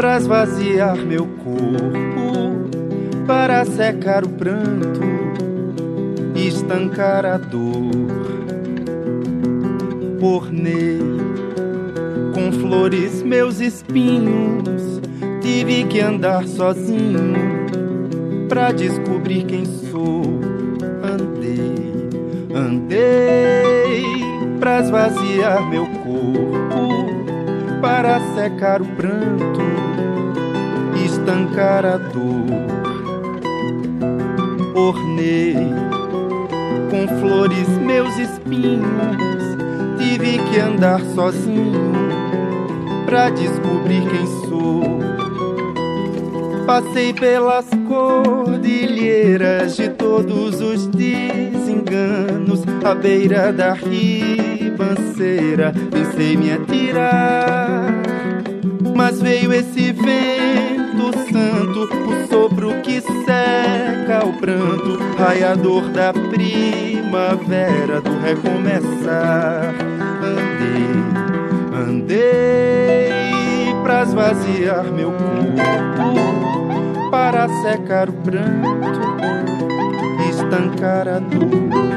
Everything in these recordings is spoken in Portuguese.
pra esvaziar meu corpo, para secar o pranto e estancar a dor. Ornei com flores meus espinhos, tive que andar sozinho pra descobrir quem sou. Andei pra esvaziar meu corpo, para secar o pranto e estancar a dor. Ornei com flores meus espinhos, tive que andar sozinho pra descobrir quem sou. Passei pelas cordilheiras de todos os desenganos, à beira da ribanceira pensei me atirar, mas veio esse vento santo, o sopro que seca o pranto, raiador da primavera, do recomeçar. Andei pra esvaziar meu corpo, para secar o pranto e estancar a dor.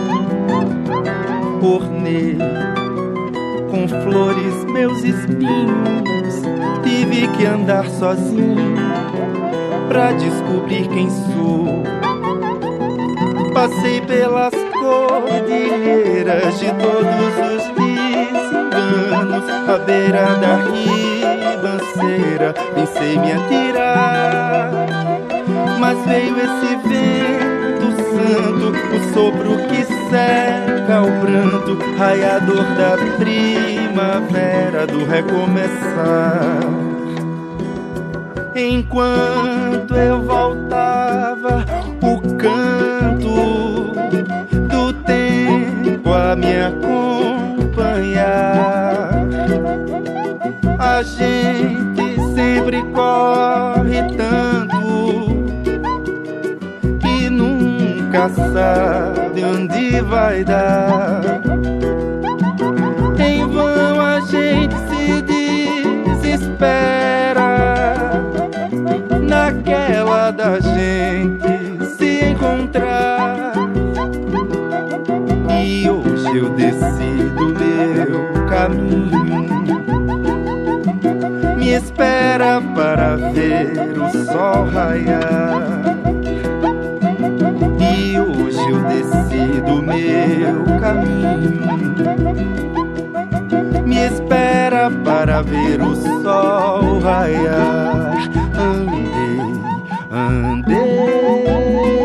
Ornei com flores meus espinhos, tive que andar sozinho pra descobrir quem sou. Passei pelas cordilheiras de todos os desenganos, à beira da ribanceira pensei me atirar, mas veio esse vento santo, o sopro que seca o pranto, raiador da primavera, do recomeçar. Enquanto eu voltava, o canto do tempo a me acompanhar. A gente sempre corre tanto que nunca sabe onde vai dar. Em vão a gente se desespera naquela da gente se encontrar. E hoje eu decido meu caminho, me espera para ver o sol raiar. E hoje eu decido meu caminho, me espera para ver o sol raiar. Andei